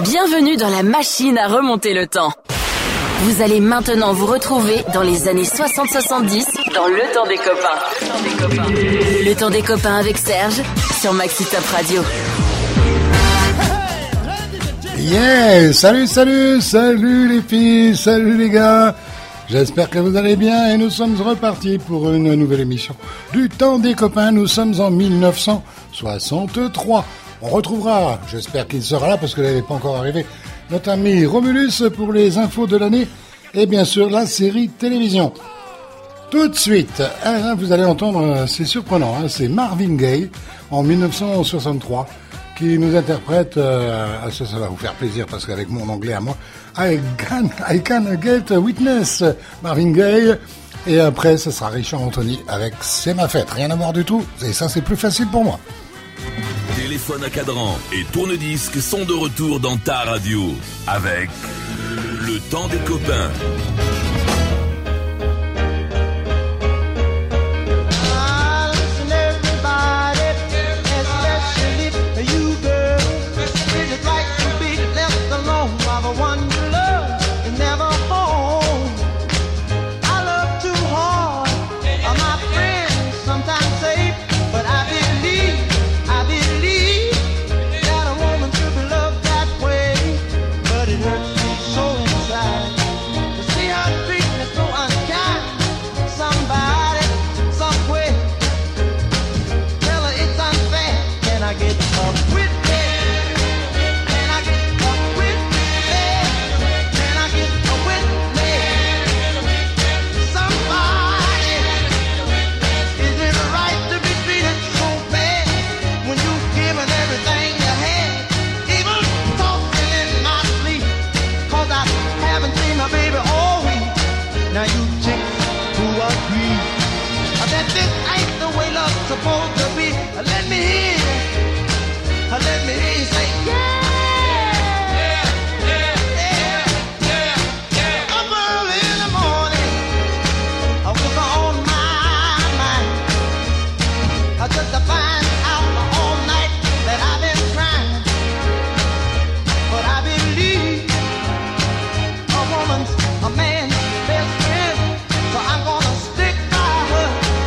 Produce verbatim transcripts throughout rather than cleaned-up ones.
Bienvenue dans la machine à remonter le temps. Vous allez maintenant vous retrouver dans les années soixante soixante-dix dans Le Temps des Copains. Le Temps des Copains avec Serge sur Maxi Top Radio. Yeah, salut, salut, salut les filles, salut les gars. J'espère que vous allez bien et nous sommes repartis pour une nouvelle émission du Temps des Copains. Nous sommes en mille neuf cent soixante-trois. On retrouvera, j'espère qu'il sera là parce que là il n'est pas encore arrivé, notre ami Romulus pour les infos de l'année et bien sûr la série télévision. Tout de suite, hein, vous allez entendre, c'est surprenant, hein, c'est Marvin Gaye en mille neuf cent soixante-trois qui nous interprète, euh, ça, ça va vous faire plaisir parce qu'avec mon anglais à moi, I can, I can get a witness, Marvin Gaye, et après ce sera Richard Anthony avec C'est ma fête, rien à voir du tout, et ça c'est plus facile pour moi. Téléphone à cadran et tourne-disque sont de retour dans ta radio avec Le Temps des Copains. Supposed to be, let me hear you, let me hear you say, yeah, yeah, yeah, yeah, yeah, yeah. Up early in the morning, with on my mind, just to find out all night that I've been trying, but I believe a woman's a man's best friend, so I'm gonna stick by her.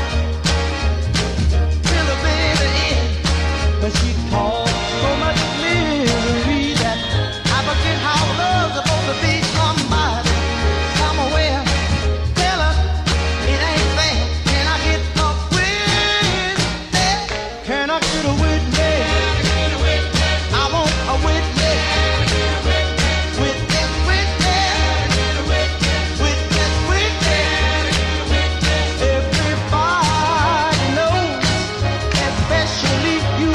But she caused so much misery that I forget how love's supposed to be. Somebody, somewhere, tell her it ain't fair. Can I get a witness? Can I get a witness? I want a witness. Witness, witness, witness, witness. Everybody knows, especially you.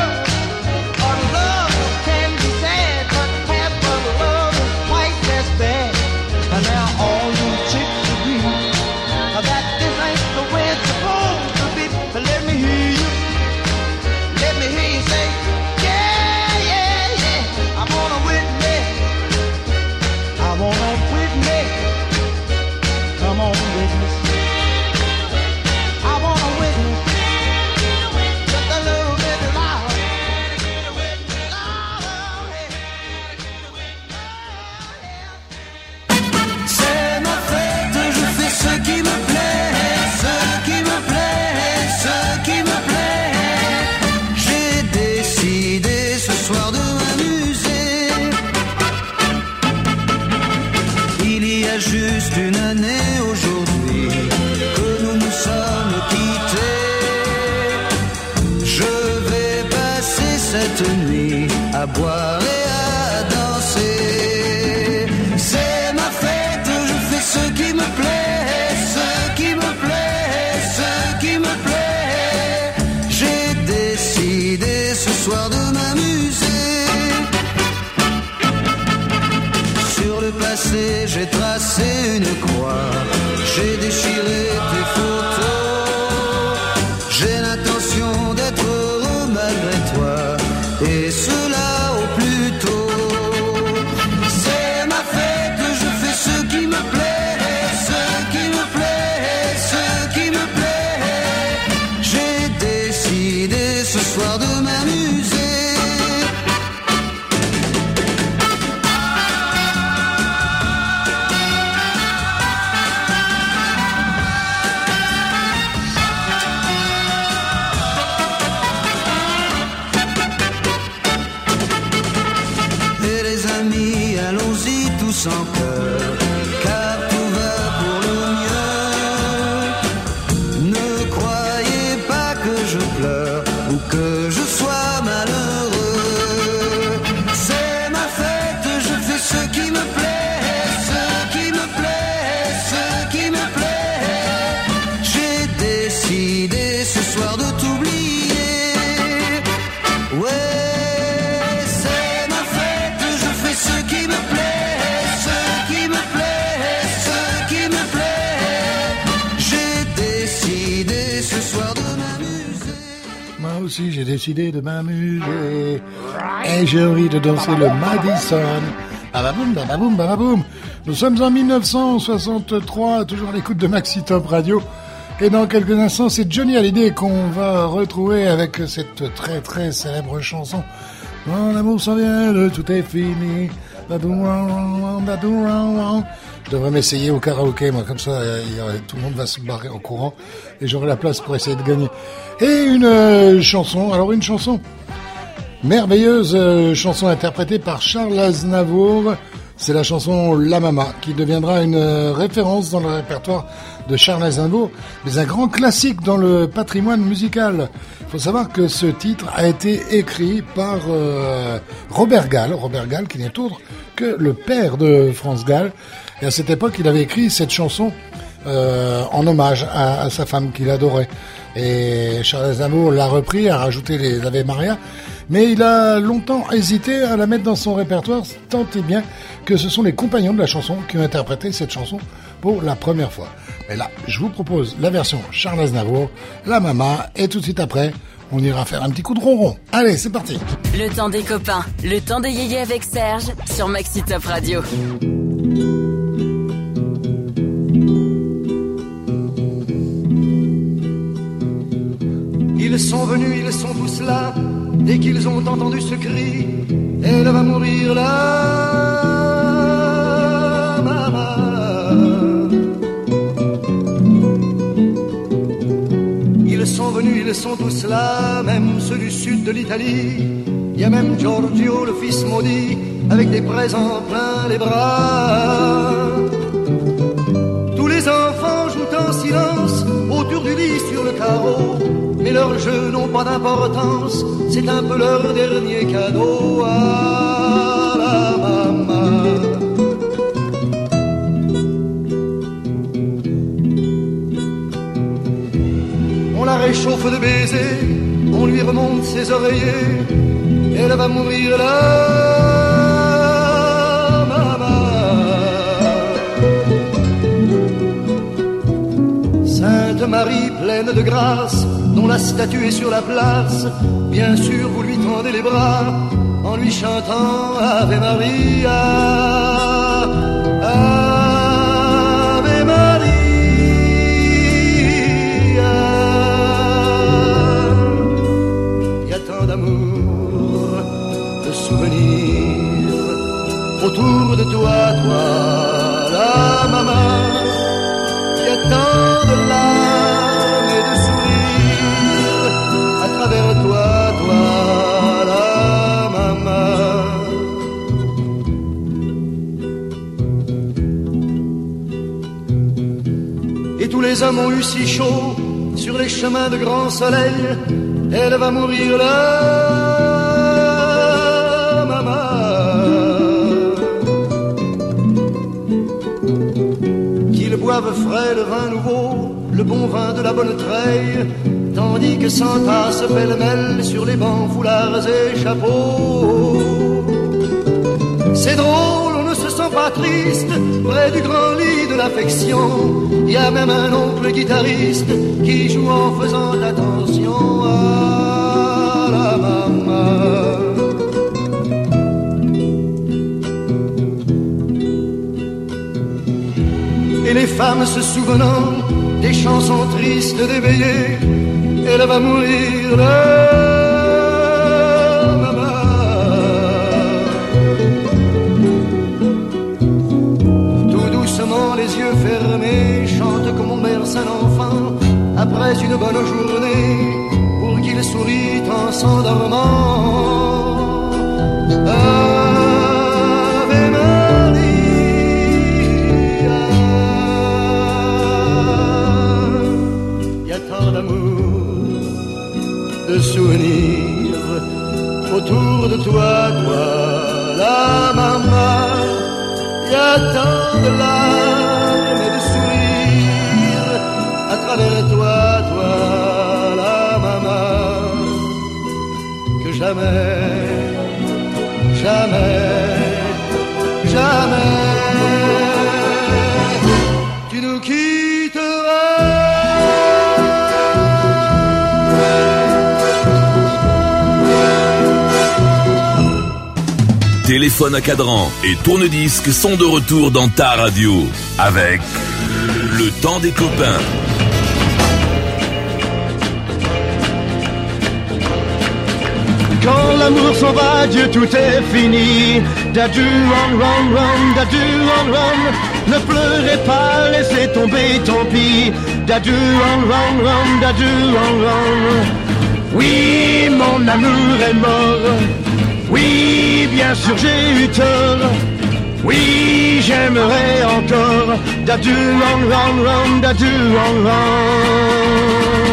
Juste une année aujourd'hui que nous nous sommes quittés. Je vais passer cette nuit à boire et à danser. C'est ma fête, je fais ce qui me plaît, ce qui me plaît, ce qui me plaît. J'ai décidé ce soir de m'amuser. Sur le passé, j'ai tracé une croix, j'ai déchiré tes photos. J'ai l'intention d'être heureux malgré toi, et cela au plus tôt. C'est ma fête, je fais ce qui me plaît, ce qui me plaît, ce qui me plaît. J'ai décidé ce soir de m'amuser. sans cœur, car tout va pour le mieux. Ne croyez pas que je pleure ou que je sois malheureux. C'est ma fête, je fais ce qui me plaît, ce qui me plaît, ce qui me plaît. J'ai décidé ce soir de t'oublier. Ouais. Aussi, j'ai décidé de m'amuser et j'ai envie de danser le Madison. Bababoum, bababoum, bababoum. Nous sommes en mille neuf cent soixante-trois, toujours à l'écoute de Maxi Top Radio. Et dans quelques instants, c'est Johnny Hallyday qu'on va retrouver avec cette très très célèbre chanson. Mon amour s'en vient, le tout est fini. Je devrais m'essayer au karaoké, moi, comme ça, tout le monde va se barrer en courant et j'aurai la place pour essayer de gagner. Et une euh, chanson, alors une chanson merveilleuse, euh, chanson interprétée par Charles Aznavour. C'est la chanson La Mama, qui deviendra une euh, référence dans le répertoire de Charles Aznavour, mais un grand classique dans le patrimoine musical. Il faut savoir que ce titre a été écrit par euh, Robert Gall, Robert Gall qui n'est autre que le père de France Gall. Et à cette époque, il avait écrit cette chanson euh, en hommage à, à sa femme qu'il adorait. Et Charles Aznavour l'a repris, a rajouté les Ave Maria, mais il a longtemps hésité à la mettre dans son répertoire, tant et bien que ce sont les compagnons de la chanson qui ont interprété cette chanson pour la première fois. Mais là, je vous propose la version Charles Aznavour, La Mama, et tout de suite après, on ira faire un petit coup de ronron. Allez, c'est parti. Le temps des copains, le temps des yéyés avec Serge sur Maxi Top Radio. Ils sont venus, ils sont tous là. Dès qu'ils ont entendu ce cri, elle va mourir là, maman. Ils sont venus, ils sont tous là, même ceux du sud de l'Italie. Il y a même Giorgio, le fils maudit, avec des présents plein les bras. Tous les enfants jouent en silence autour du lit sur le carreau. Mais leurs jeux n'ont pas d'importance, c'est un peu leur dernier cadeau à la maman. On la réchauffe de baisers, on lui remonte ses oreillers, elle va mourir là, maman. Sainte Marie pleine de grâce, dont la statue est sur la place, bien sûr vous lui tendez les bras en lui chantant Ave Maria, Ave Maria. Il y a tant d'amour, de souvenirs autour de toi, toi, la maman. Il y a tant de larmes et de sourires à travers toi, toi, la maman. Et tous les hommes ont eu si chaud sur les chemins de grand soleil, elle va mourir là, maman. Qu'ils boivent frais le vin nouveau, le bon vin de la bonne treille, tandis que s'entassent pêle-mêle sur les bancs, foulards et chapeaux. C'est drôle, on ne se sent pas triste, près du grand lit de l'affection. Il y a même un oncle guitariste qui joue en faisant attention à la maman. Et les femmes se souvenant des chansons tristes d'éveillé, elle va mourir là, maman. Tout doucement, les yeux fermés, chante comme on berce un enfant après une bonne journée, pour qu'il sourit en s'endormant. Ave Maria. tant de larmes et de sourires à travers toi, toi, la maman, que jamais, jamais, jamais tu nous quitteras. Téléphone à cadran et tourne-disque sont de retour dans ta radio avec le temps des copains. Quand l'amour s'en va, Dieu, tout est fini. Dadu, run, run, run, dadu, run, run. Ne pleurez pas, laissez tomber, tant pis. Dadu, run, run, run, dadu, run, run. Oui, mon amour est mort. Oui, bien sûr, j'ai eu tort. Oui, j'aimerais encore. Dadu, run, run, run, dadu, run, run.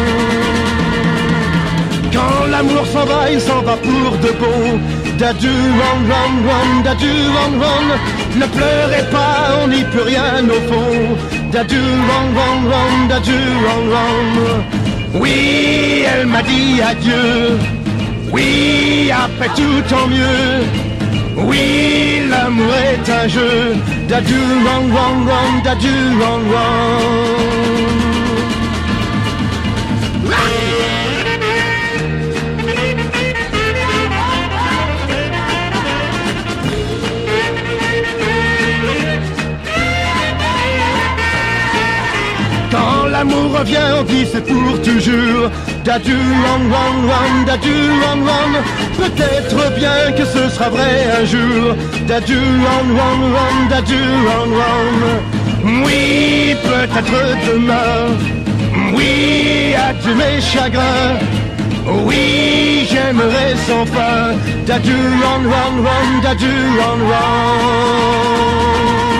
Quand l'amour s'en va, il s'en va pour de bon. Dadu, run, run, run, dadu, run, run. Ne pleurez pas, on n'y peut rien au fond. Dadu, run, run, run, dadu, run, run. Oui, elle m'a dit adieu. Oui, après tout tant mieux. Oui, l'amour est un jeu. Dadu, run, run, run, dadu, run, run. Quand l'amour revient, on dit c'est pour toujours. Dadu, run, run, run, dadu, run, run. Peut-être bien que ce sera vrai un jour. Dadu, run, run, run, dadu, run, run. Oui, peut-être demain. Oui, adieu mes chagrins. Oui, j'aimerais sans fin. Dadu, run, run, run, dadu, run, run.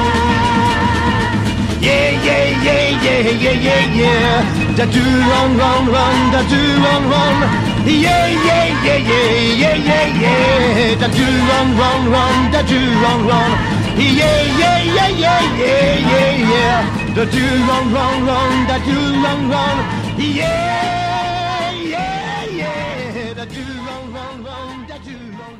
Yeah, yeah, yeah, yeah, yeah, yeah, yeah. Dadu, run, run, run, dadu, run, run. Yeah, yeah, yeah, yeah, yeah, yeah, yeah. Dadu, run, run, run, dadu, run, run. Yeah, yeah, yeah, yeah, yeah, yeah, yeah. Dadu, run, run, run, dadu, run, run. Yeah, yeah, yeah. Dadu, run, run, run, dadu, run,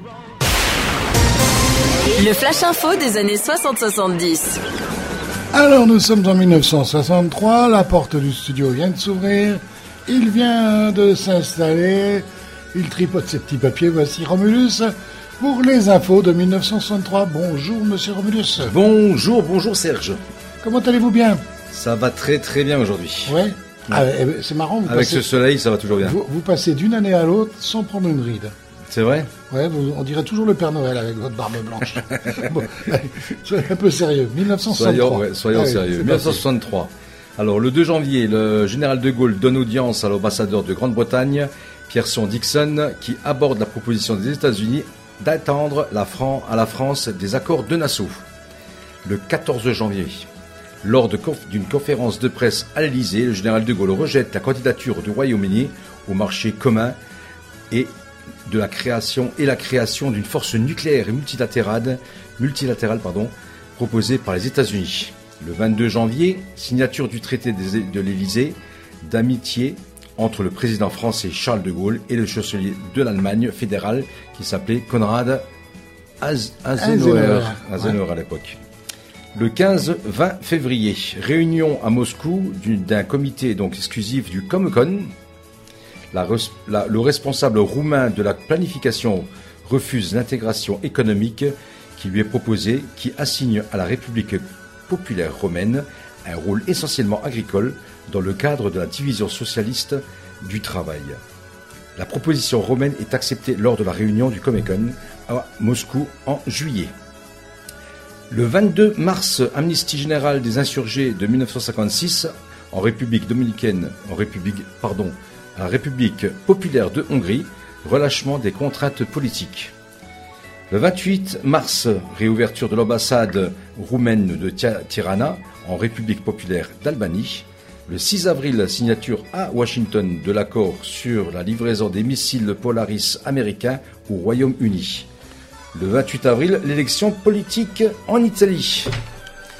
run. Le Flash Info des années soixante soixante-dix. Alors, nous sommes en mille neuf cent soixante-trois, la porte du studio vient de s'ouvrir, il vient de s'installer, il tripote ses petits papiers, voici Romulus pour les infos de mille neuf cent soixante-trois. Bonjour Monsieur Romulus. Bonjour, bonjour Serge. Comment allez-vous bien? Ça va très très bien aujourd'hui. Ouais. Ah, eh ben, c'est marrant. Vous Avec passez, ce soleil, ça va toujours bien. Vous, vous passez d'une année à l'autre sans prendre une ride. C'est vrai? Ouais, vous, on dirait toujours le Père Noël avec votre barbe blanche. Bon, soyez un peu sérieux. mille neuf cent soixante-trois. Soyons, ouais, soyons ah, sérieux. Oui, mille neuf cent soixante-trois. Alors, le deux janvier, le général de Gaulle donne audience à l'ambassadeur de Grande-Bretagne, Pierson Dixon, qui aborde la proposition des États-Unis d'attendre la Fran- à la France des accords de Nassau. Le quatorze janvier, lors de conf- d'une conférence de presse à l'Élysée, le général de Gaulle rejette la candidature du Royaume-Uni au marché commun et de la création et la création d'une force nucléaire et multilatérale, multilatérale pardon, proposée par les États-Unis. Le vingt-deux janvier, signature du traité de l'Élysée d'amitié entre le président français Charles de Gaulle et le chancelier de l'Allemagne fédérale qui s'appelait Konrad Az- Adenauer, Adenauer à l'époque. Le quinze vingt février, réunion à Moscou du, d'un comité donc exclusif du Comecon. La, la, le responsable roumain de la planification refuse l'intégration économique qui lui est proposée, qui assigne à la République populaire romaine un rôle essentiellement agricole dans le cadre de la division socialiste du travail. La proposition romaine est acceptée lors de la réunion du Comecon à Moscou en juillet. Le vingt-deux mars, amnistie générale des insurgés de mille neuf cent cinquante-six en République dominicaine, en République, pardon, à la République populaire de Hongrie, relâchement des contraintes politiques. Le vingt-huit mars, réouverture de l'ambassade roumaine de Tirana en République populaire d'Albanie. Le six avril, signature à Washington de l'accord sur la livraison des missiles Polaris américains au Royaume-Uni. Le vingt-huit avril, l'élection politique en Italie.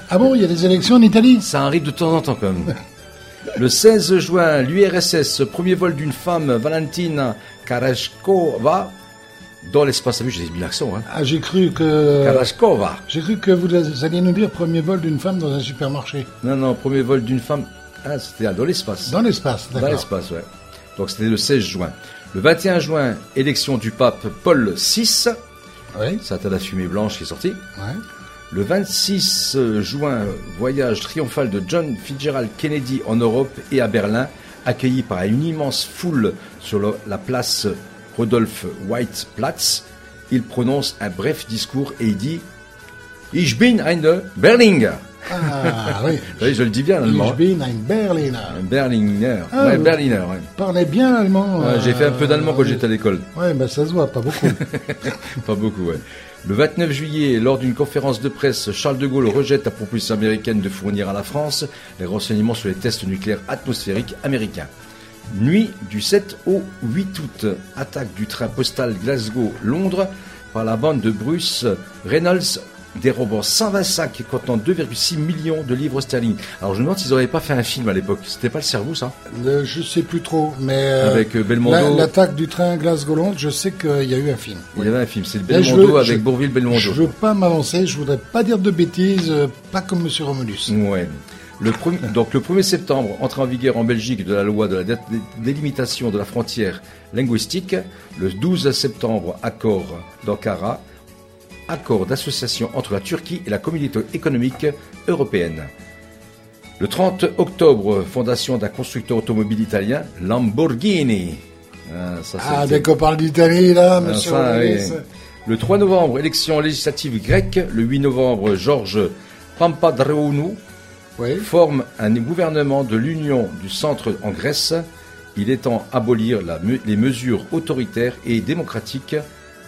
Ah bon, il y a des élections en Italie? Ça arrive de temps en temps quand même. Le seize juin, l'U R S S, premier vol d'une femme, Valentina Karashkova, dans l'espace. Ah oui, j'ai mis l'accent, hein. Ah, j'ai cru que... Karashkova. J'ai cru que vous alliez nous dire premier vol d'une femme dans un supermarché. Non, non, premier vol d'une femme. Ah, c'était dans l'espace. Dans l'espace, d'accord. Dans l'espace, ouais. Donc c'était le seize juin. Le vingt et un juin, élection du pape Paul six. Oui. Ça, t'as la fumée blanche qui est sortie. Ouais. Le vingt-six juin, voyage triomphal de John Fitzgerald Kennedy en Europe et à Berlin, accueilli par une immense foule sur le, la place Rodolphe White Platz. Il prononce un bref discours et il dit « Ich bin ein Berliner ». Ah oui. Oui, je le dis bien l'allemand. Ich bin ein Berliner. Un Berliner. Ah, ouais, vous Berliner, ouais. Parlez bien allemand. Ouais, euh, j'ai fait un peu d'allemand quand oui. j'étais à l'école. Ouais, ben ça se voit, pas beaucoup. Pas beaucoup, ouais. Le vingt-neuf juillet, lors d'une conférence de presse, Charles de Gaulle rejette la proposition américaine de fournir à la France les renseignements sur les tests nucléaires atmosphériques américains. Nuit du sept au huit août, attaque du train postal Glasgow-Londres par la bande de Bruce Reynolds, dérobant cent vingt-cinq contenant deux virgule six millions de livres sterling. Alors je me demande s'ils n'auraient pas fait un film à l'époque. C'était pas le Cerveau, ça? Le, je sais plus trop, mais euh, Avec euh, Belmondo. la- l'attaque du train Glasgow-Londres, je sais qu'il y a eu un film. Il y avait un film, c'est le Là, je Belmondo veux- avec je- Bourville-Belmondo. Je veux pas m'avancer, je voudrais pas dire de bêtises, euh, pas comme Monsieur Romulus. Ouais. Le premier, donc le premier septembre, entrée en vigueur en Belgique de la loi de la dé- délimitation de la frontière linguistique. Le douze septembre, accord d'Ankara, accord d'association entre la Turquie et la communauté économique européenne. Le trente octobre, fondation d'un constructeur automobile italien, Lamborghini. Ah, ça, Ah, c'était- dès qu'on parle d'Italie, là, Ah, Monsieur ça, Romulus. oui. Le trois novembre, élection législative grecque. Le huit novembre, Georges Papadreounou Oui. forme un gouvernement de l'Union du Centre en Grèce. Il étend abolir la me- les mesures autoritaires et démocratiques,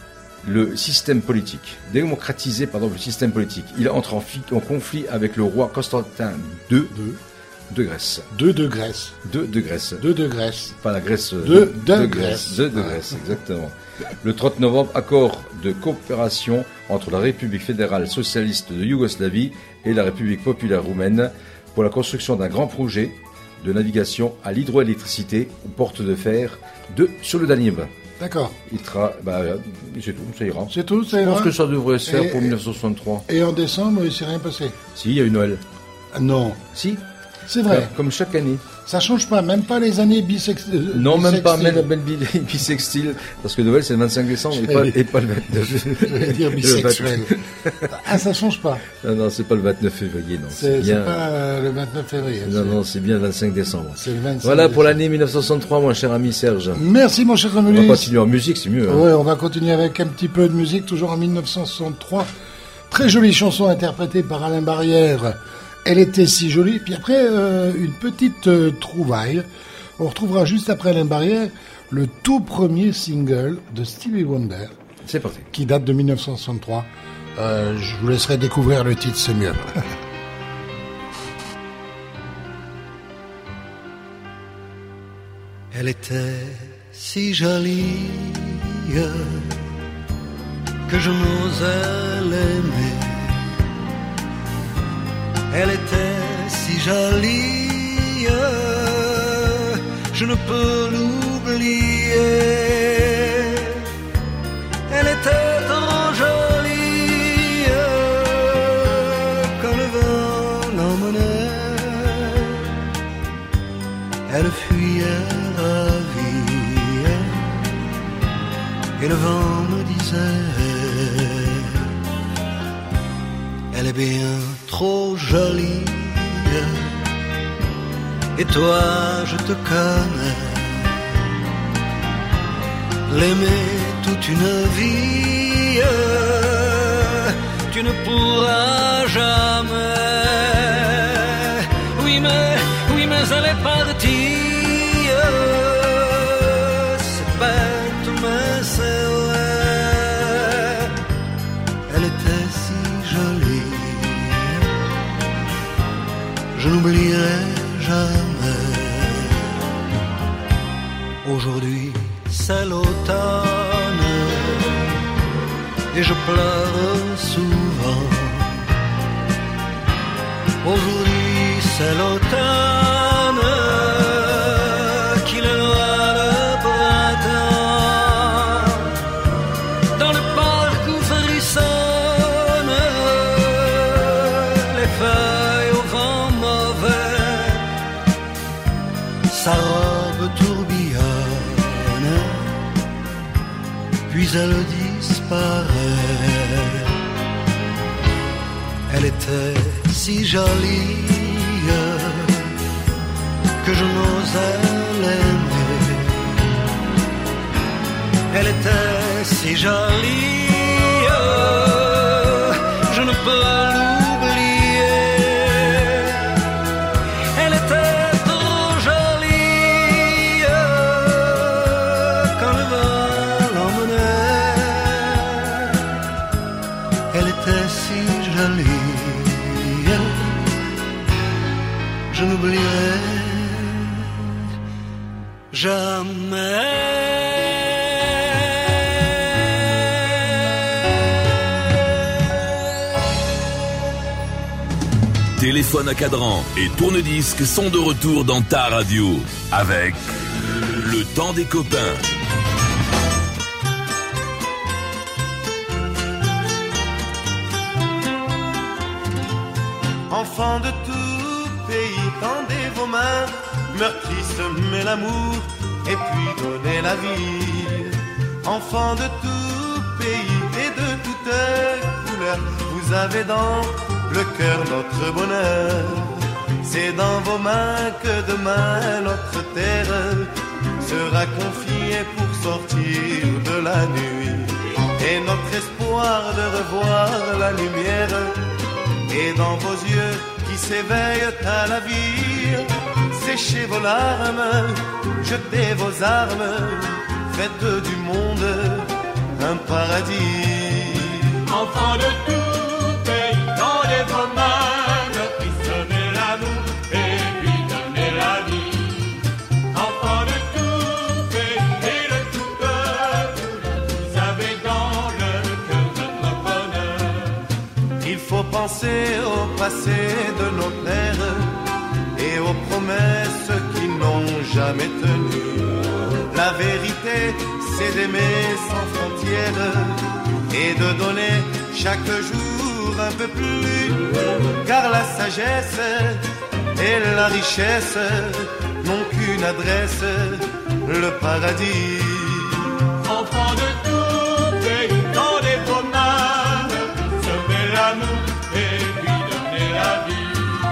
le système politique. Démocratiser, pardon, le système politique. Il entre en, fi- en conflit avec le roi Constantin deux Deux. de Grèce. Deux de Grèce. deux de Grèce. Deux de Grèce. Pas la Grèce. euh, De- de Grèce. Deux de Grèce, exactement. Le trente novembre, accord de coopération entre la République fédérale socialiste de Yougoslavie et la République populaire roumaine pour la construction d'un grand projet de navigation à l'hydroélectricité aux portes de fer de, sur le Danube. D'accord. Il tra... bah, euh, c'est tout, ça ira. C'est tout, ça Je pense ira. que ça devrait se faire Et- pour mille neuf cent soixante-trois. Et en décembre, il s'est rien passé. Si, il y a eu Noël. Ah, non. Si, C'est vrai. comme chaque année. Ça change pas, même pas les années bisextiles. Non, même pas, même la belle bi- bisextile, parce que Noël c'est le vingt-cinq décembre et pas, et pas le vingt-neuf. Je vais dire bisexuel. Ah, ça change pas. Non, non, c'est pas le vingt-neuf février, non. C'est c'est bien. pas euh, le vingt-neuf février. Non, c'est- non, c'est bien le vingt-cinq décembre. C'est le vingt-cinq Voilà pour décembre. l'année mille neuf cent soixante-trois, mon cher ami Serge. Merci, mon cher On va Romulus. continuer en musique, c'est mieux. Hein. Ouais, on va continuer avec un petit peu de musique, toujours en mille neuf cent soixante-trois. Très jolie chanson interprétée par Alain Barrière. Elle était si jolie. Puis après, euh, une petite euh, trouvaille. On retrouvera juste après Alain Barrière le tout premier single de Stevie Wonder, C'est parti. qui date de mille neuf cent soixante-trois. Euh, je vous laisserai découvrir le titre, c'est mieux. Elle était si jolie que je n'osais l'aimer. Elle était si jolie, je ne peux l'oublier. Elle était trop jolie quand le vent l'emmenait. Elle fuyait ravie et le vent me disait: elle est bien trop jolie. Et toi, je te connais. L'aimer toute une vie, tu ne pourras jamais. Oui, mais, oui, mais elle est partie. C'est bête, mais c'est vrai. Elle était si jolie. Je n'oublierai jamais. Aujourd'hui, c'est l'automne et je pleure souvent. C'est l'automne qui le noie le printemps. Dans le parc où frissonnent les feuilles au vent mauvais, sa robe tourbillonne, puis elle disparaît. Elle était si jolie que je n'osais l'aimer. Elle était si jolie, je ne peux l'oublier. Elle était trop jolie quand le vent l'emmenait. Elle était si jolie, je n'oublierai jamais. Téléphone à cadran et tourne-disque sont de retour dans ta radio avec le temps des copains. Enfants de tout pays, tendez vos mains, meurtri semez l'amour et puis donnez la vie. Enfants de tout pays et de toutes couleurs, vous avez dans le cœur notre bonheur. C'est dans vos mains que demain notre terre sera confiée pour sortir de la nuit. Et notre espoir de revoir la lumière est dans vos yeux qui s'éveillent à la vie. Séchez vos larmes, jetez vos armes, faites du monde un paradis. Enfants de tout pays, tendez vos mains, frissonnez l'amour et puis donnez la vie. Enfants de tout pays et de tout peuple, vous avez dans le cœur notre bonheur. Il faut penser au passé de nos pères et aux promesses qui n'ont jamais tenu. La vérité, c'est d'aimer sans frontières et de donner chaque jour un peu plus. Car la sagesse et la richesse n'ont qu'une adresse, le paradis. Enfants de tout pays, tendez vos mains, semez l'amour et puis donnez la vie.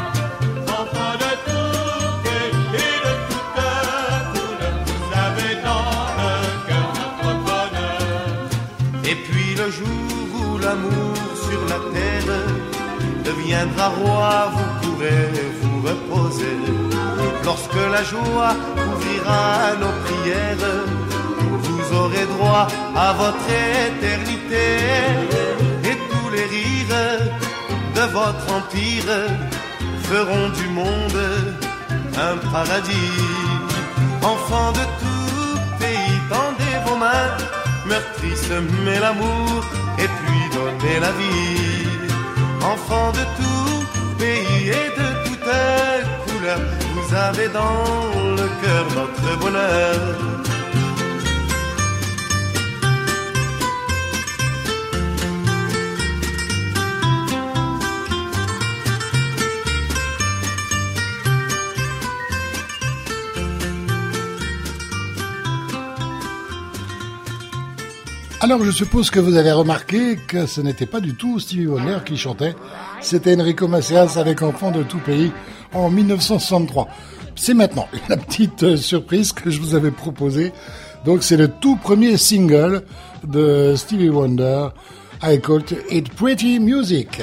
Enfants de tout pays et de tout peuple, vous avez dans le cœur notre bonheur. Et puis le jour où l'amour sur la terre deviendra roi, vous pourrez vous reposer. Lorsque la joie ouvrira nos prières, vous aurez droit à votre éternité. Et tous les rires de votre empire feront du monde un paradis. Enfants de tout pays, tendez vos mains, meurtri semez l'amour et puis donnez la vie. Enfants de tout pays et de toutes couleurs, vous avez dans le cœur notre bonheur. Alors je suppose que vous avez remarqué que ce n'était pas du tout Stevie Wonder qui chantait, c'était Enrico Macias avec Enfants de tout pays en dix-neuf cent soixante-trois. C'est maintenant la petite surprise que je vous avais proposée. Donc c'est le tout premier single de Stevie Wonder, I Called It Pretty Music.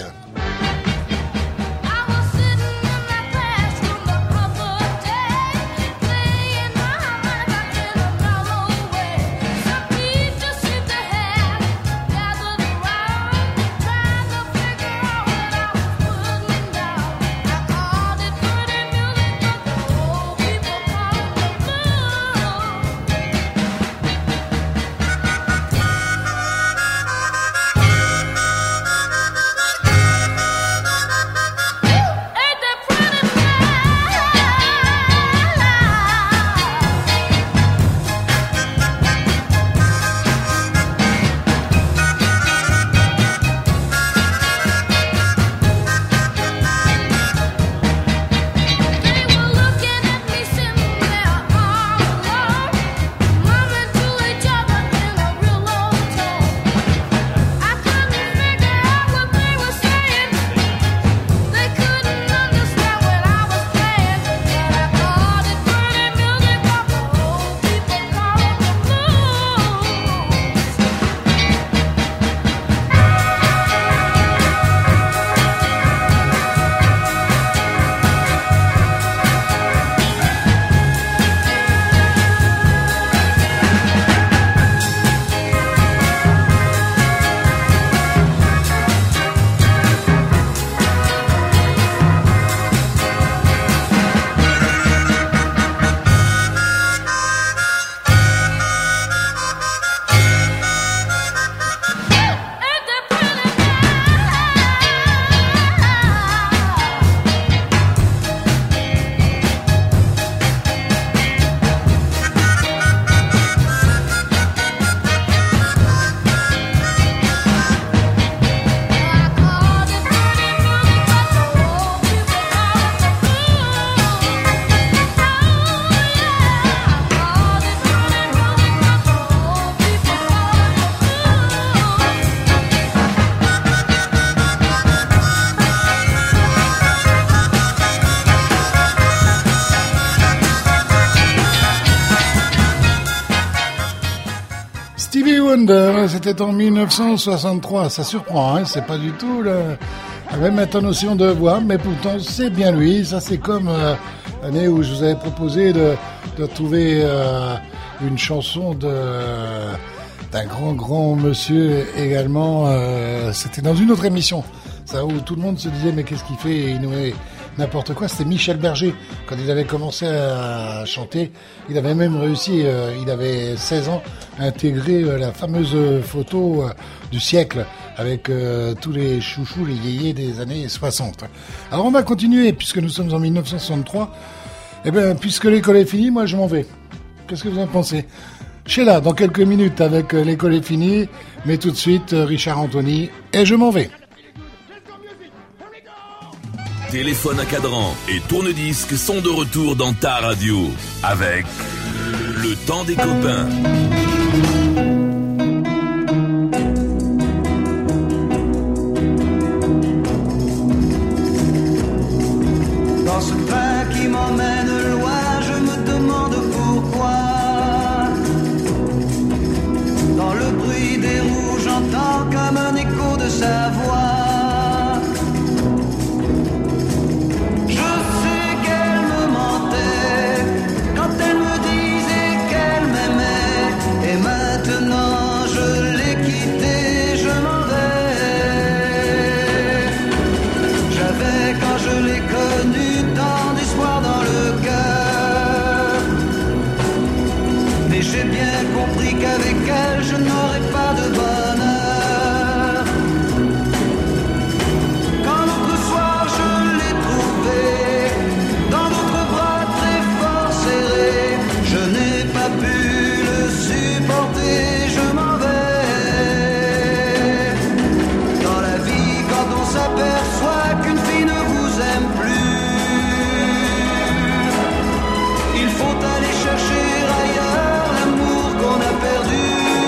Band, c'était en mille neuf cent soixante-trois. Ça surprend, hein, c'est pas du tout le, la même intonation de voix, mais pourtant c'est bien lui. Ça c'est comme euh, l'année où je vous avais proposé de, de trouver euh, une chanson de d'un grand grand monsieur également. Euh, c'était dans une autre émission, ça où tout le monde se disait mais qu'est-ce qu'il fait et il nous n'importe quoi. C'était Michel Berger quand il avait commencé à chanter. Il avait même réussi, euh, il avait seize ans, à intégrer euh, la fameuse photo euh, du siècle avec euh, tous les chouchous, les yéyés des années soixante. Alors on va continuer puisque nous sommes en mille neuf cent soixante-trois. Eh bien, puisque l'école est finie, moi je m'en vais. Qu'est-ce que vous en pensez? Sheila, dans quelques minutes avec euh, l'école est finie, mais tout de suite euh, Richard Anthony et je m'en vais. Téléphone à cadran et tourne-disque sont de retour dans ta radio avec le temps des copains. Dans ce train qui m'emmène loin, je me demande pourquoi. Dans le bruit des roues, j'entends comme un écho de sa voix. J'ai bien compris qu'avec elle je n'aurais pas de bonheur. Quand l'autre soir je l'ai trouvée dans d'autres bras très fort serrés, je n'ai pas pu le supporter, je m'en vais. Dans la vie quand on s'aperçoit qu'une fille ne vous aime plus, il faut aller chercher ailleurs qu'on a perdu.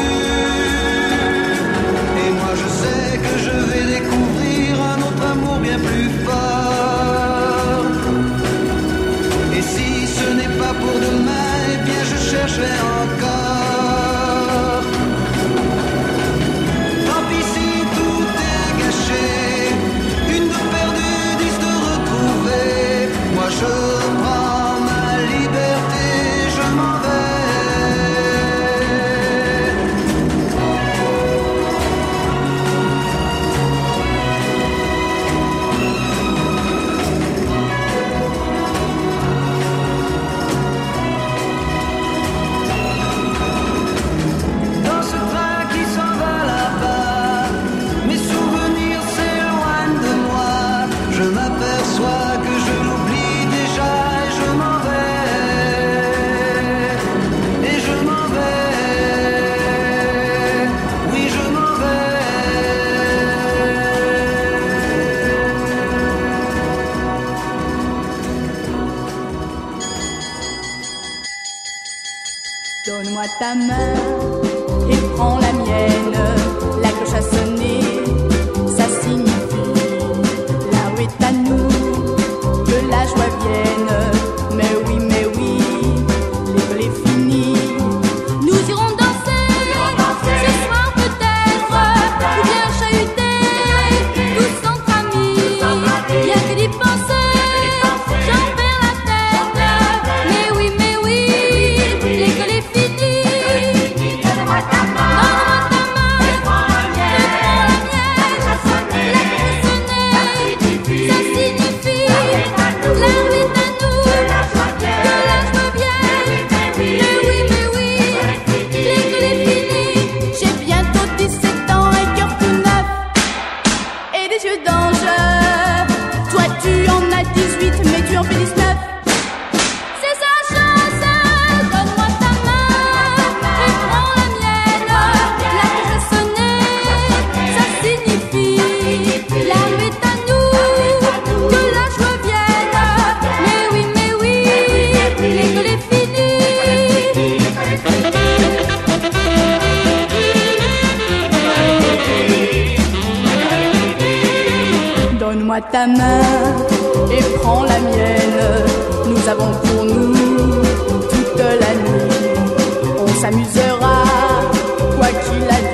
Et moi je sais que je vais découvrir un autre amour bien plus fort. Et si ce n'est pas pour demain, eh bien je chercherai encore. Tant pis si tout est gâché, une de perdue, dix de retrouvée. Moi je prends ma liberté, je m'en vais. Donne-moi ta main et prends la mienne. La cloche a sonné, ça signifie la rue est à nous, que la joie vienne. Mais oui, mais oui, l'école est finie. Nous irons danser, ce soir peut-être, ou bien chahuter, tous entre amis. Rien que d'y penser, j'en perds la tête. Mais oui, mais oui, l'école est finie. Donne-moi ta main, et prends la mienne. La cloche a sonné, ça signifie la rue est à nous, que la joie vienne. Mais oui, mais oui, l'école est finie. J'ai bientôt dix-sept ans, un cœur tout neuf et des yeux d'ange. Toi tu en as dix-huit, mais tu en fais dix-neuf. C'est sa chance. Donne-moi ta main et prends la mienne. La cloche a sonné, ça signifie la rue est à nous, que la joie vienne. Mais oui, mais oui, l'école est finie. Donne-moi ta main et prends la mienne. Nous avons pour nous toute la nuit. On s'amusera, quoi qu'il advienne.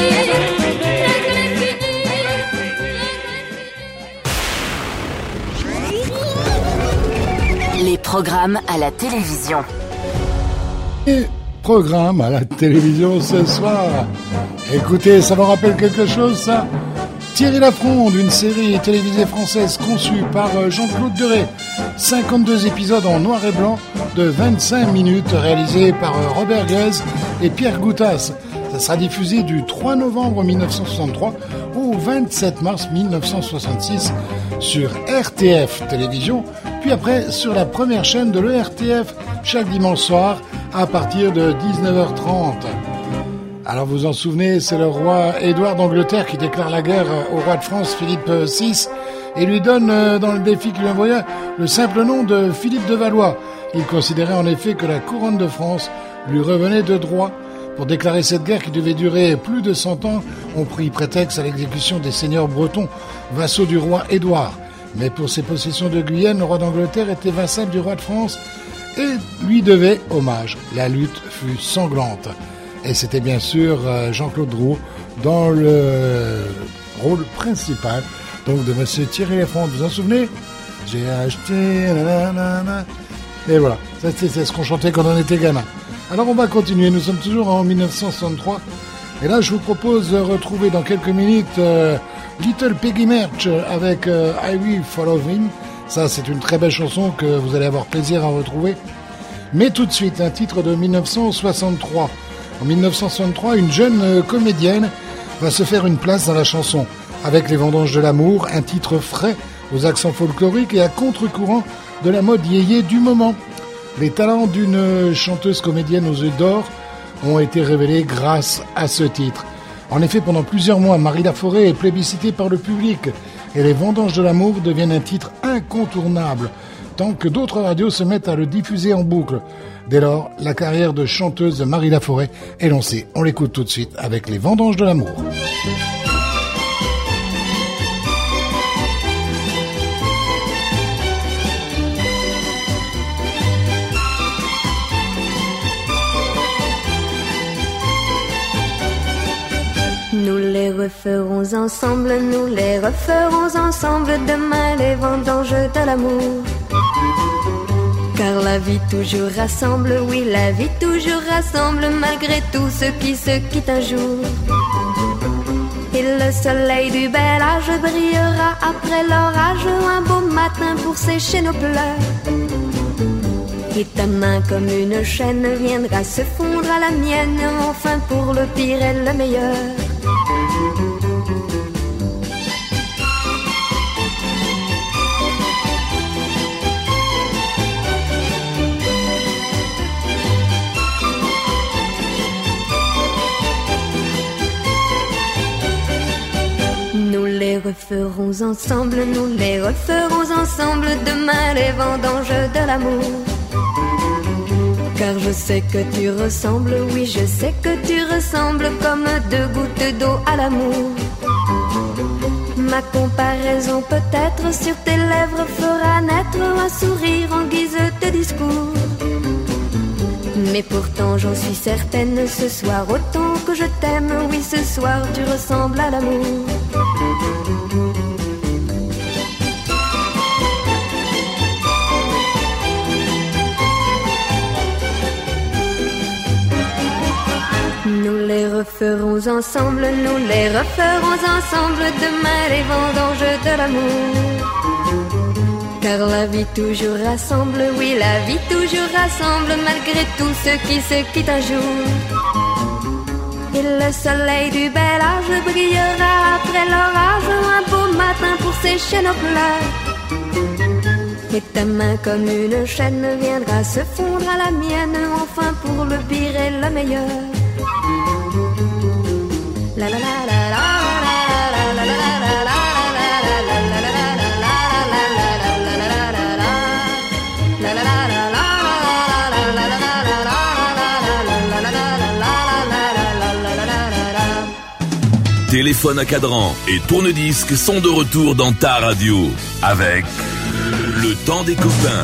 Les programmes à la télévision. Et programme à la télévision ce soir. Écoutez, ça vous rappelle quelque chose, ça? Thierry Lafronde, une série télévisée française conçue par Jean-Claude Deray. cinquante-deux épisodes en noir et blanc de vingt-cinq minutes, réalisés par Robert Guez et Pierre Goutas. Ça sera diffusé du trois novembre mille neuf cent soixante-trois au vingt-sept mars mille neuf cent soixante-six sur R T F Télévision, puis après sur la première chaîne de l'E R T F chaque dimanche soir à partir de dix-neuf heures trente. Alors vous en souvenez, c'est le roi Édouard d'Angleterre qui déclare la guerre au roi de France Philippe six et lui donne dans le défi qu'il lui envoya le simple nom de Philippe de Valois. Il considérait en effet que la couronne de France lui revenait de droit. Pour déclarer cette guerre qui devait durer plus de cent ans, on prit prétexte à l'exécution des seigneurs bretons, vassaux du roi Édouard. Mais pour ses possessions de Guyenne, le roi d'Angleterre était vassal du roi de France et lui devait hommage. La lutte fut sanglante. Et c'était bien sûr Jean-Claude Drouot dans le rôle principal donc de monsieur Thierry Lafronde. Vous vous en souvenez? J'ai acheté... Nanana. Et voilà, ça, c'est, c'est ce qu'on chantait quand on était gamin. Alors on va continuer, nous sommes toujours en mille neuf cent soixante-trois. Et là je vous propose de retrouver dans quelques minutes euh, Little Peggy Merch avec euh, I Will Follow Him. Ça c'est une très belle chanson que vous allez avoir plaisir à retrouver. Mais tout de suite, un titre de mille neuf cent soixante-trois. En mille neuf cent soixante-trois, une jeune euh, comédienne va se faire une place dans la chanson. Avec Les Vendanges de l'amour, un titre frais aux accents folkloriques et à contre-courant de la mode yéyé du moment. Les talents d'une chanteuse comédienne aux yeux d'or ont été révélés grâce à ce titre. En effet, pendant plusieurs mois, Marie Laforêt est plébiscitée par le public et Les Vendanges de l'amour deviennent un titre incontournable, tant que d'autres radios se mettent à le diffuser en boucle. Dès lors, la carrière de chanteuse de Marie Laforêt est lancée. On l'écoute tout de suite avec Les Vendanges de l'amour. Nous les referons ensemble, nous les referons ensemble demain les vendanges de l'amour. Car la vie toujours rassemble, oui la vie toujours rassemble malgré tout ce qui se quitte un jour. Et le soleil du bel âge brillera après l'orage un beau matin pour sécher nos pleurs. Et ta main comme une chaîne viendra se fondre à la mienne, enfin pour le pire et le meilleur. Nous les referons ensemble, nous les referons ensemble demain les vendanges de l'amour. Car je sais que tu ressembles, oui je sais que tu ressembles comme deux gouttes d'eau à l'amour. Ma comparaison peut-être sur tes lèvres fera naître un sourire en guise de discours. Mais pourtant j'en suis certaine, ce soir autant que je t'aime, oui ce soir tu ressembles à l'amour. Nous les referons ensemble, nous les referons ensemble demain les vendanges de l'amour. Car la vie toujours rassemble, oui la vie toujours rassemble malgré tout ce qui se quitte un jour. tranquille, le soleil du bel âge brillera après l'orage, un beau matin pour sécher nos pleurs. Et ta main comme une chaîne viendra se fondre à la mienne, enfin pour le pire et le meilleur. La la la la la la la la la la la. Téléphone à cadran et tourne-disque sont de retour dans ta radio avec le temps des copains.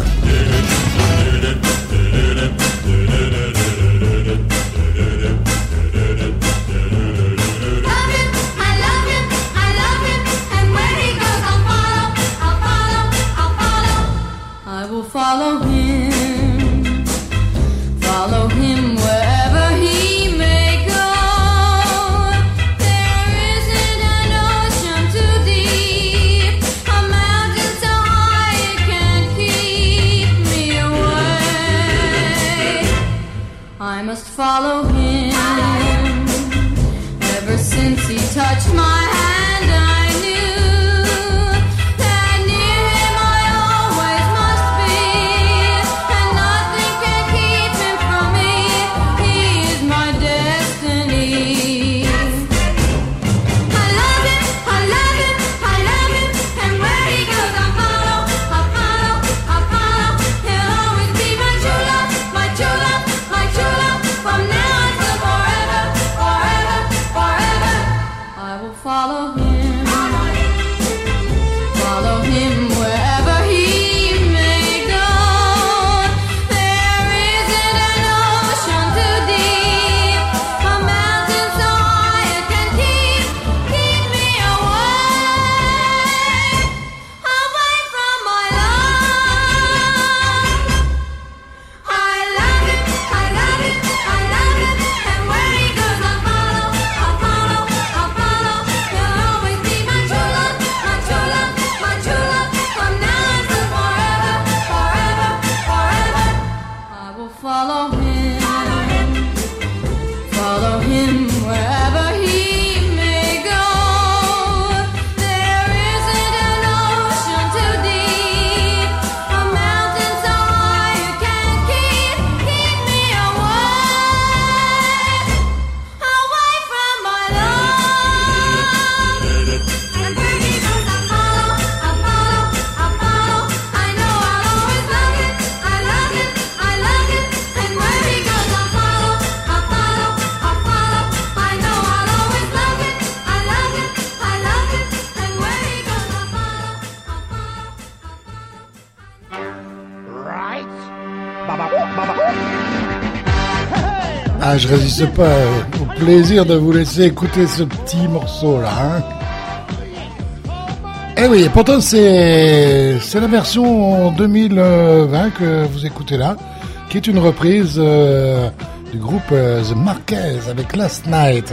Follow him, follow him wherever he may go. There isn't an ocean too deep, a mountain so high it can't keep me away. I must follow him. Ever since he touched my hand, I knew that near him I always must be, and nothing can keep him from me. He is my destiny. I love him, I love him, I love him, and where he goes I follow, I follow, I follow. He'll always be my true love, my true love, my true love, from now until forever, forever, forever. I will follow him, follow him wherever he may go. There isn't an ocean too deep, a mountain so high it can keep, keep me away, away from my love. I love him, I love him, I love him, and where he goes I follow, I follow, I follow. He'll always be my true love, my true love, my true love, from now until forever, forever, forever. I will follow him, follow him wherever he may go. There isn't an ocean too deep, a mountain so high it can't keep, keep me away, away from my love. And where he goes I follow, I follow, I follow. I know I'll always love him, I love him, I love him, and where he goes I follow, I follow, I follow. I know I'll always love him, I love him, I love him, and where he goes I follow, I Ah, je résiste pas au plaisir de vous laisser écouter ce petit morceau là. Hein. Eh oui, et pourtant c'est c'est la version deux mille vingt que vous écoutez là, qui est une reprise euh, du groupe euh, The Marquez avec Last Night.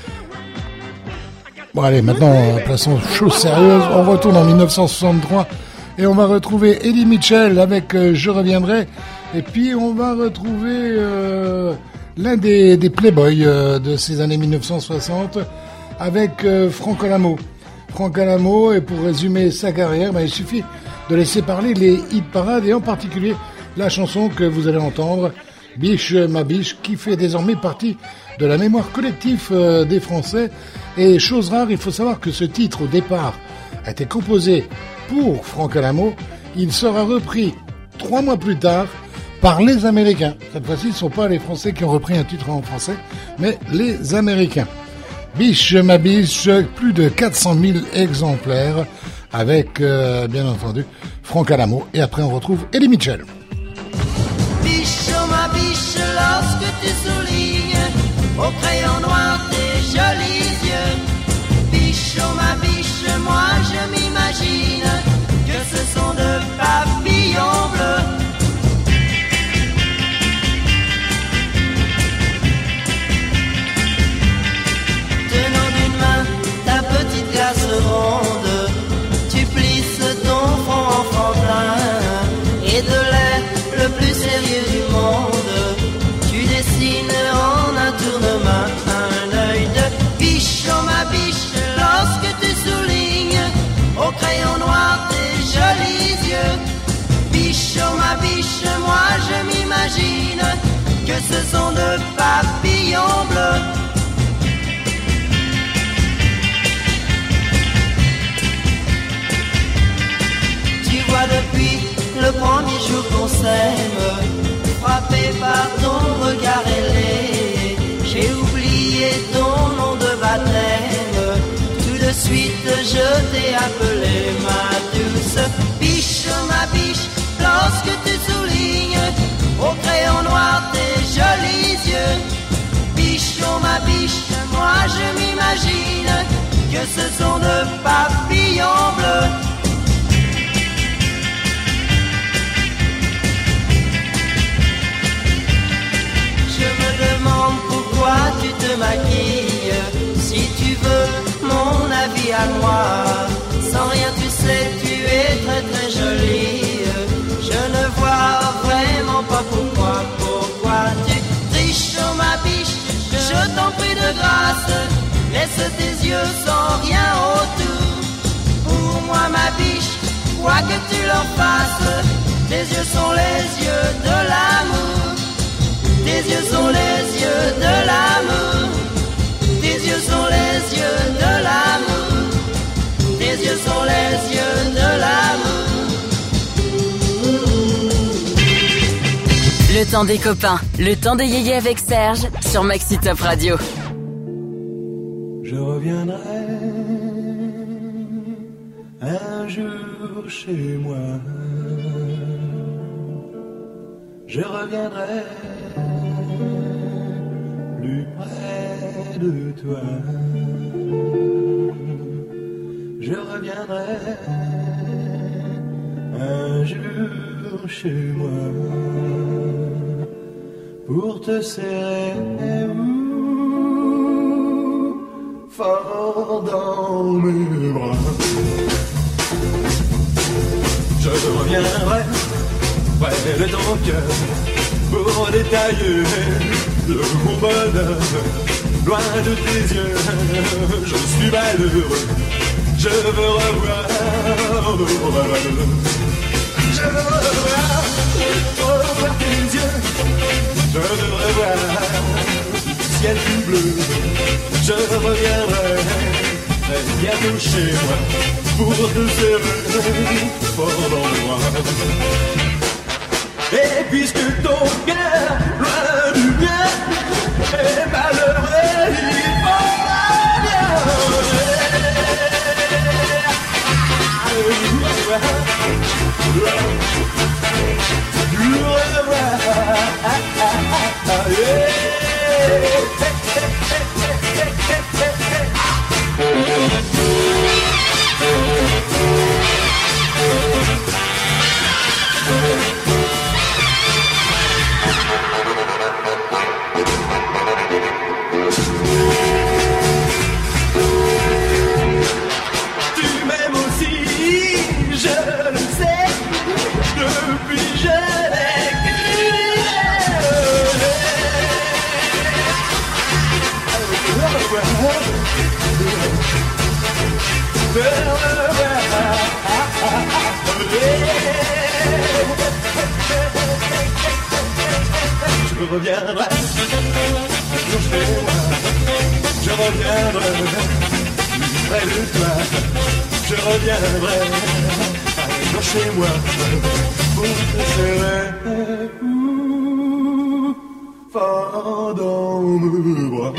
Bon allez, maintenant plaçons choses sérieuses. On retourne en dix-neuf cent soixante-trois et on va retrouver Eddie Mitchell avec euh, Je reviendrai. Et puis on va retrouver euh, l'un des, des playboys euh, de ces années mille neuf cent soixante avec euh, Franck Alamo. Franck Alamo, et pour résumer sa carrière, ben, il suffit de laisser parler les hit parades et en particulier la chanson que vous allez entendre, Biche ma biche, qui fait désormais partie de la mémoire collective euh, des Français. Et chose rare, il faut savoir que ce titre au départ a été composé pour Franck Alamo. Il sera repris trois mois plus tard par les Américains. Cette fois-ci, ce ne sont pas les Français qui ont repris un titre en français, mais les Américains. Biche ma biche, plus de quatre cent mille exemplaires avec, euh, bien entendu, Franck Alamo. Et après, on retrouve Eddie Mitchell. Biche, oh ma biche, lorsque tu soulignes au crayon noir tes jolis yeux. Biche, oh ma biche, moi je m'imagine que ce sont de papillons bleus. Tenant d'une main ta petite glace ronde, tu plisses ton front enfantin et de l'air le plus sérieux du monde, tu dessines en un tournement un œil papillons bleus. Tu vois depuis le premier jour qu'on s'aime, frappé par ton regard ailé, j'ai oublié ton nom de baptême. Tout de suite je t'ai appelé ma douce biche, ma biche. Lorsque tu soulignes au crayon noir tes jolis yeux, bichon ma biche, moi je m'imagine que ce sont de papillons bleus. Je me demande pourquoi tu te maquilles, si tu veux mon avis à moi. Sans rien tu sais, tu es très très jolie. Je ne vois vraiment pas pourquoi, pourquoi tu triches sur ma biche. Je t'en prie de grâce, laisse tes yeux sans rien autour. Pour moi ma biche, quoi que tu leur fasses, tes yeux sont les yeux de l'amour. Tes yeux sont les yeux de l'amour. Tes yeux sont les yeux de l'amour. Tes yeux sont les yeux de l'amour. Le temps des copains, le temps des yéyés avec Serge sur Maxi Top Radio. Je reviendrai un jour chez moi. Je reviendrai plus près de toi. Je reviendrai un jour chez moi pour te serrer fort dans mes bras. Je reviendrai près de ton cœur pour détailler le mon bonheur. Loin de tes yeux, je suis malheureux. Je veux revoir, je veux revoir, revoir tes yeux. Je devrais voir le ciel tout bleu. Je reviendrai très bientôt chez moi pour te serrer fort dans le bras. Et puisque ton cœur, loin du mien, est malheureux, il faudra bien. Je reviendrai, je reviendrai près de toi. Je reviendrai chez moi pour te serrer fort dans mes bras.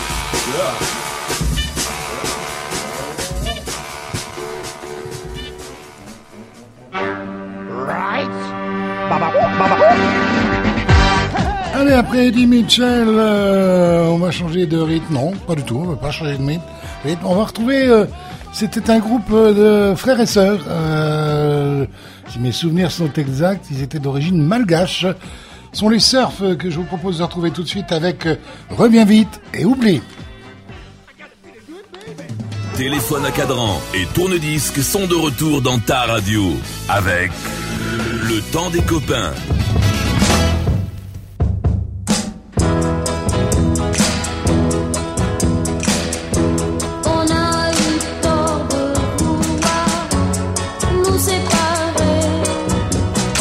Allez, après Eddie Mitchell, euh, on va changer de rythme. Non, pas du tout, on va pas changer de rythme. On va retrouver, euh, c'était un groupe de frères et sœurs. Euh, si mes souvenirs sont exacts, ils étaient d'origine malgache. Ce sont les Surfs que je vous propose de retrouver tout de suite avec euh, Reviens vite et oublie. Téléphone à cadran et tourne-disque sont de retour dans ta radio avec le temps des copains.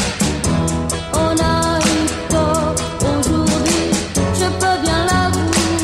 On a eu tort aujourd'hui, je peux bien l'avouer.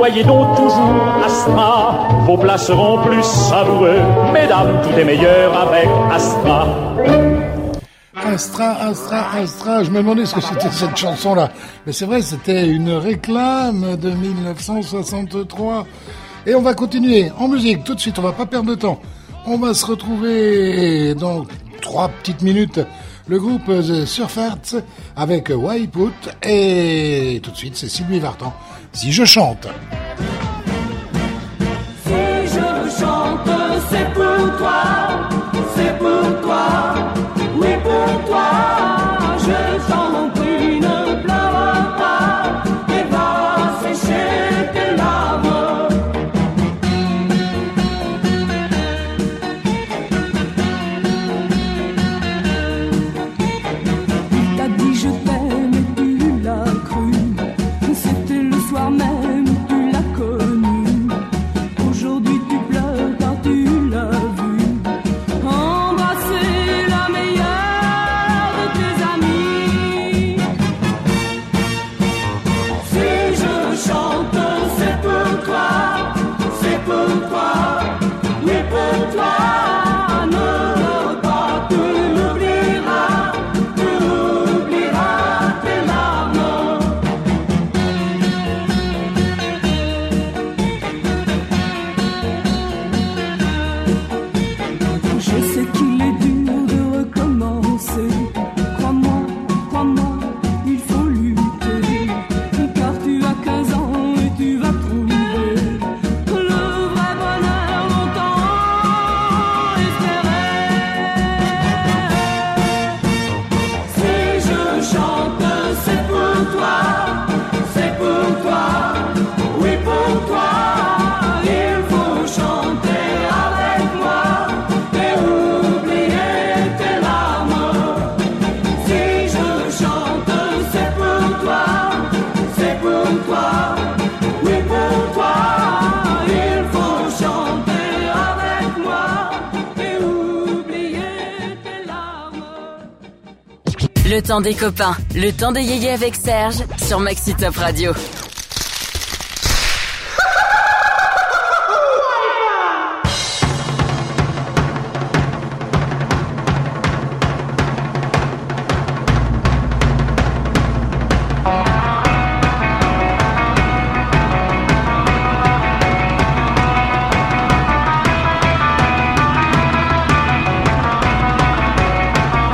soyez donc toujours Astra, vos plats seront plus savoureux. Mesdames, tout est meilleur avec Astra. Astra, Astra, Astra, je me demandais ce que c'était cette chanson-là. Mais c'est vrai, c'était une réclame de mille neuf cent soixante-trois. Et on va continuer en musique, tout de suite, on va pas perdre de temps. On va se retrouver dans trois petites minutes. Le groupe The Surfarts avec Wipeout. Et tout de suite, c'est Sylvie Vartan. Si je chante. Si je chante, c'est pour toi, c'est pour toi, oui pour toi. Je t'en prie, ne pleure pas et va sécher tes larmes. Il t'a dit je t'aime et tu l'as cru. C'était le soir même où tu l'as connu. Aujourd'hui tu pleures car tu l'as vu. Embrasser la meilleure de tes amis. Si je chante, c'est pour toi, c'est pour toi, oui pour toi. Ne pleure pas, tu l'oublieras, tu oublieras tes larmes. Je sais qu'il est dur de recommencer. Crois-moi, crois-moi, il faut lutter. Car tu as quinze ans et tu vas trouver le vrai bonheur longtemps espéré. Si je chante, c'est pour toi, c'est pour toi, oui pour toi. Il faut chanter avec moi et oublier tes larmes. Si je chante, c'est pour toi, c'est pour toi, oui pour toi. Il faut chanter avec moi et oublier tes larmes. Le temps des copains, le temps des yéyés avec Serge sur Maxi Top Radio.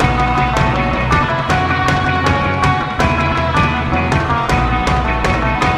Si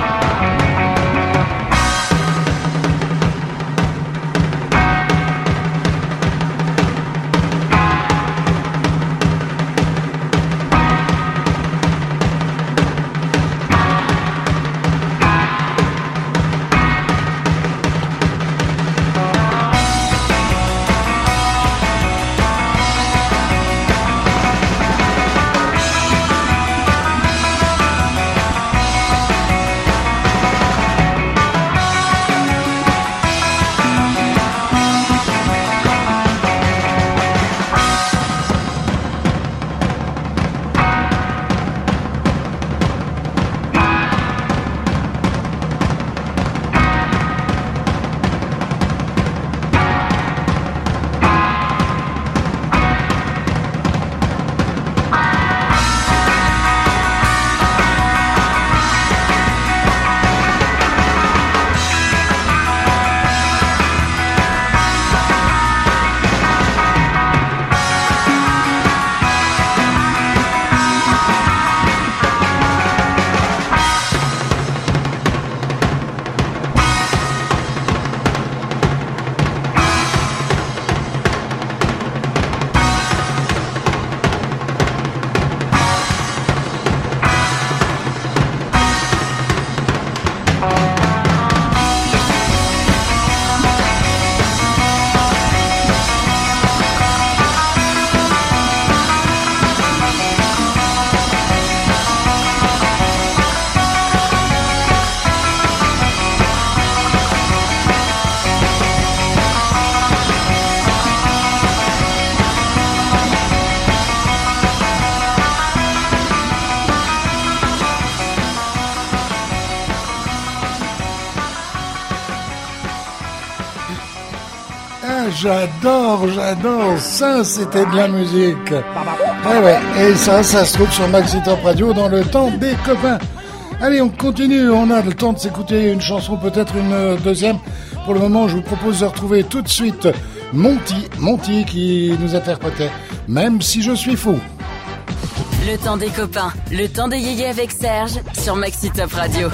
Ah, j'adore, j'adore. Ça, c'était de la musique. Ouais, ouais. Et ça, ça se trouve sur Maxi Top Radio dans le temps des copains. Allez, on continue. On a le temps de s'écouter une chanson, peut-être une deuxième. Pour le moment, je vous propose de retrouver tout de suite Monty, Monty qui nous interprétait Même si je suis fou. Le temps des copains, le temps des yéyés avec Serge sur Maxi Top Radio.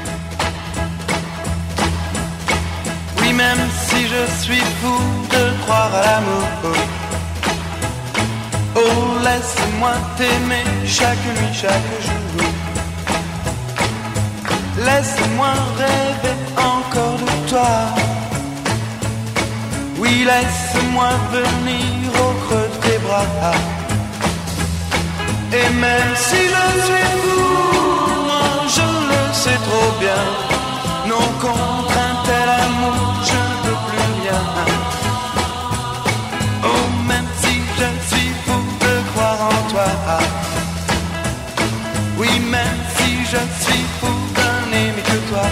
Oui, même si je suis fou de croire à l'amour, oh, laisse-moi t'aimer chaque nuit, chaque jour. Laisse-moi rêver encore de toi. Oui, laisse-moi venir au creux de tes bras. Et même si je suis fou, moi je le sais trop bien. Non, contre un tel amour, je ne peux plus rien. Oh, même si je suis fou de croire en toi. Oui, même si je suis fou d'un aimer que toi.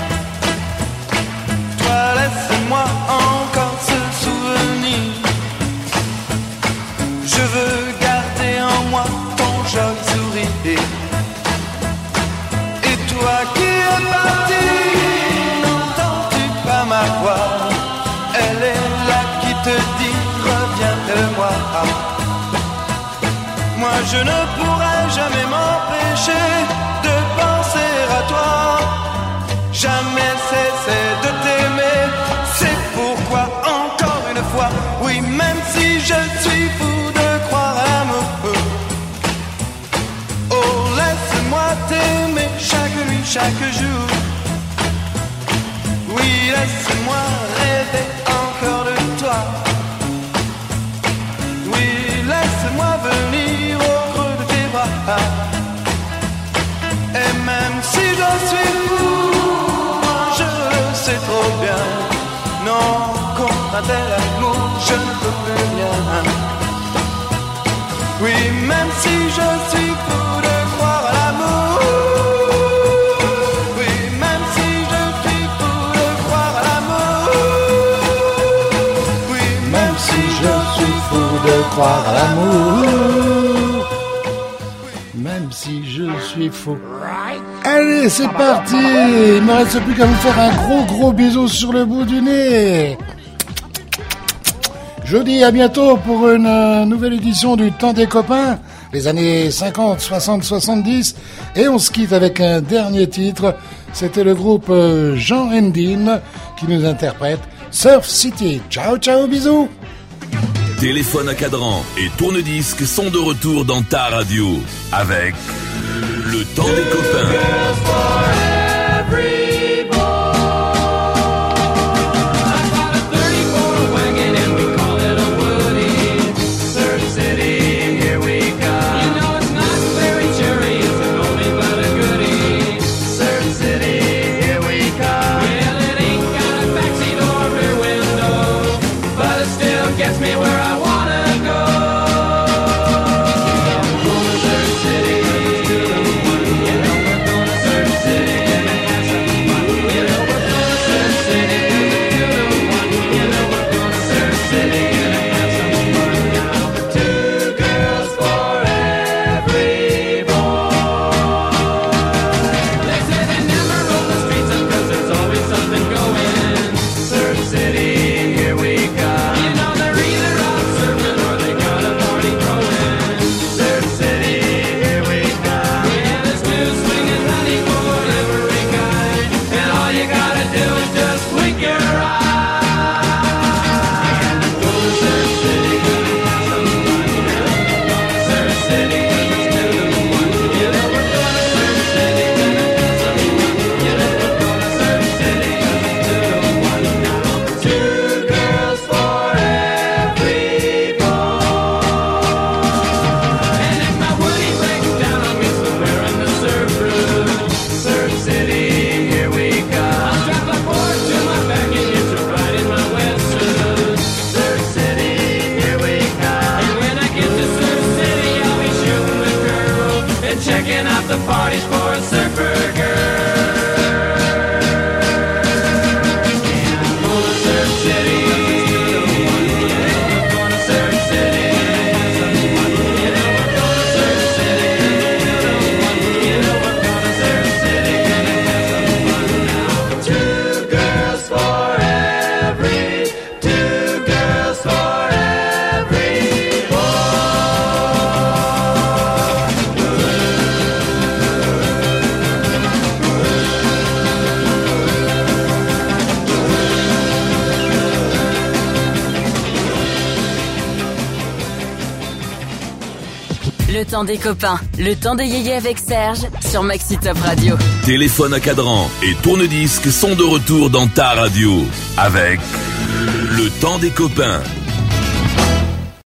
Toi, laisse-moi encore ce souvenir. Je veux garder en moi ton joli sourire. Et toi qui es parti, n'entends-tu pas ma voix? Elle est là qui te dit reviens de moi. Moi je ne pourrai jamais m'empêcher de penser à toi, jamais cesser de t'aimer. C'est pourquoi encore une fois, oui, même si je suis fou de croire à l'amour, oh, laisse-moi t'aimer chaque nuit, chaque jour. Oui, laisse-moi rêver encore de toi. Oui, laisse-moi venir au creux de tes bras. Et même si je suis fou, moi je le sais trop bien. Non, contre un tel amour, je ne peux plus rien. Oui, même si je suis fou de croire à l'amour. Oui, même si je suis fou de croire à l'amour. Oui, même si je suis fou de croire à l'amour. Même si je suis fou. Allez, c'est parti. Il ne me reste plus qu'à vous faire un gros gros bisou sur le bout du nez. Je vous dis à bientôt pour une euh, nouvelle édition du Temps des copains, les années cinquante, soixante, soixante-dix. Et on se quitte avec un dernier titre. C'était le groupe euh, Jean Endine qui nous interprète Surf City. Ciao, ciao, bisous. Téléphone à cadran et tourne-disque sont de retour dans ta radio avec le Temps des copains. City. Le temps des copains, le temps des yéyés avec Serge sur Maxi Top Radio. Téléphone à cadran et tourne-disque sont de retour dans ta radio avec Le temps des copains.